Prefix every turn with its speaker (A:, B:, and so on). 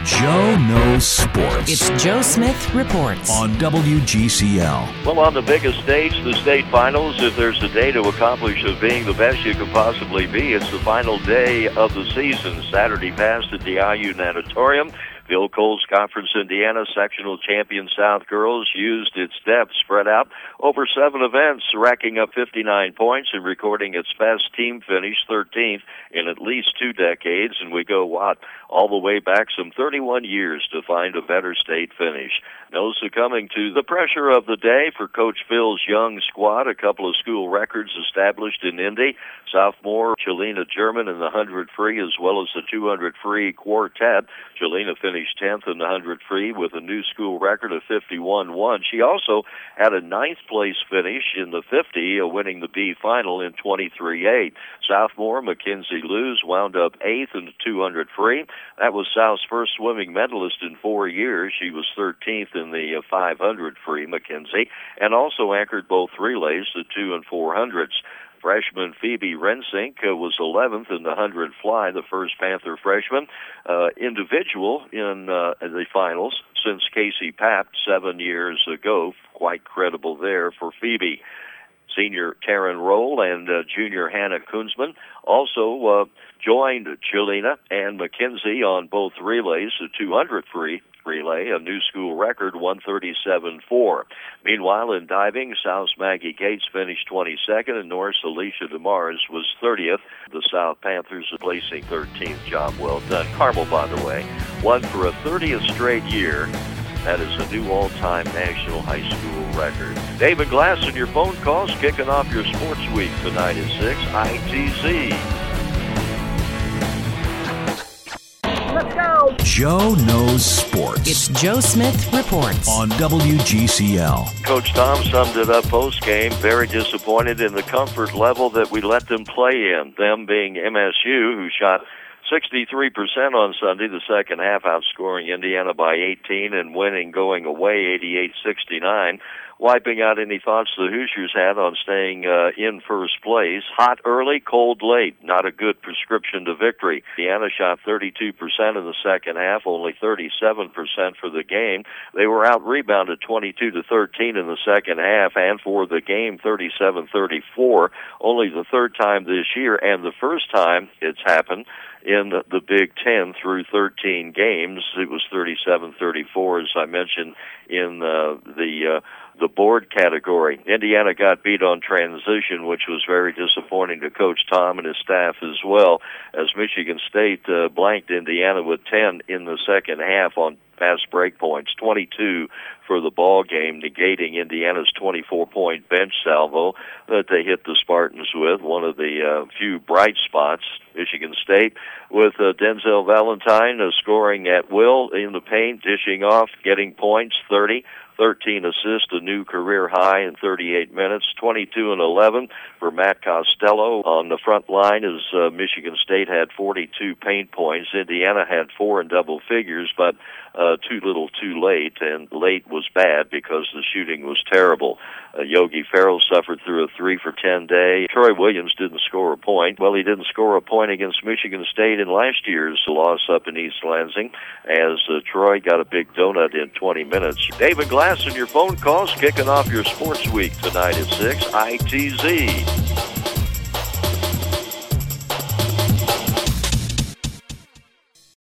A: Joe Knows Sports.
B: It's Joe Smith Reports
A: on WGCL.
C: Well, on the biggest stage, the state finals, if there's a day to accomplish of being the best you could possibly be, it's the final day of the season. Saturday passed at the IU Natatorium. Phil Cole's Conference Indiana sectional champion South Girls used its depth spread out over 7 events, racking up 59 points and recording its best team finish, 13th in at least 2 decades. And we go, all the way back some 31 years to find a better state finish. No succumbing to the pressure of the day for Coach Phil's young squad. A couple of school records established in Indy. Sophomore Jelena German in the 100 free as well as the 200 free quartet. Jelena finished 10th in the 100 free with a new school record of 51-1. She also had a 9th place finish in the 50, winning the B final in 23-8. Sophomore Mackenzie Lewis wound up 8th in the 200 free. That was South's first swimming medalist in 4 years. She was 13th in the 500 free, Mackenzie, and also anchored both relays, the 2 and 400s. Freshman Phoebe Rensink was 11th in the 100 fly, the first Panther freshman individual in the finals since Casey Papp 7 years ago. Quite credible there for Phoebe. Senior Taryn Roll and junior Hannah Kunzman also joined Jelena and Mackenzie on both relays, the 200 free relay, a new school record, 137.4. Meanwhile, in diving, South's Maggie Gates finished 22nd, and North's Alicia DeMars was 30th. The South Panthers are placing 13th. Job well done. Carmel, by the way, won for a 30th straight year. That is a new all-time national high school record. David Glass and your phone calls kicking off your sports week tonight at 6, ITZ.
B: Let's go!
A: Joe Knows Sports.
B: It's Joe Smith Reports
A: on WGCL.
C: Coach Tom summed it up post-game, very disappointed in the comfort level that we let them play in, them being MSU, who shot 63% on Sunday, the second half, outscoring Indiana by 18 and winning going away 88-69, wiping out any thoughts the Hoosiers had on staying in first place. Hot early, cold late, not a good prescription to victory. Indiana shot 32% in the second half, only 37% for the game. They were out-rebounded 22-13 in the second half, and for the game, 37-34, only the third time this year, and the first time it's happened in the Big Ten through 13 games. It was 37-34, as I mentioned in the board category. Indiana got beat on transition, which was very disappointing to Coach Tom and his staff as well, as Michigan State blanked Indiana with 10 in the second half on fast break points, 22 for the ball game, negating Indiana's 24-point bench salvo that they hit the Spartans with. One of the few bright spots, Michigan State, with Denzel Valentine scoring at will in the paint, dishing off, getting points, 30. 13 assists, a new career high in 38 minutes, 22 and 11 for Matt Costello on the front line as Michigan State had 42 paint points. Indiana had 4 in double figures, but too little too late, and late was bad because the shooting was terrible. Yogi Ferrell suffered through a 3 for 10 day. Troy Williams didn't score a point. Well, he didn't score a point against Michigan State in last year's loss up in East Lansing, as Troy got a big donut in 20 minutes. David Glass and your phone calls kicking off your sports week tonight at 6, ITZ.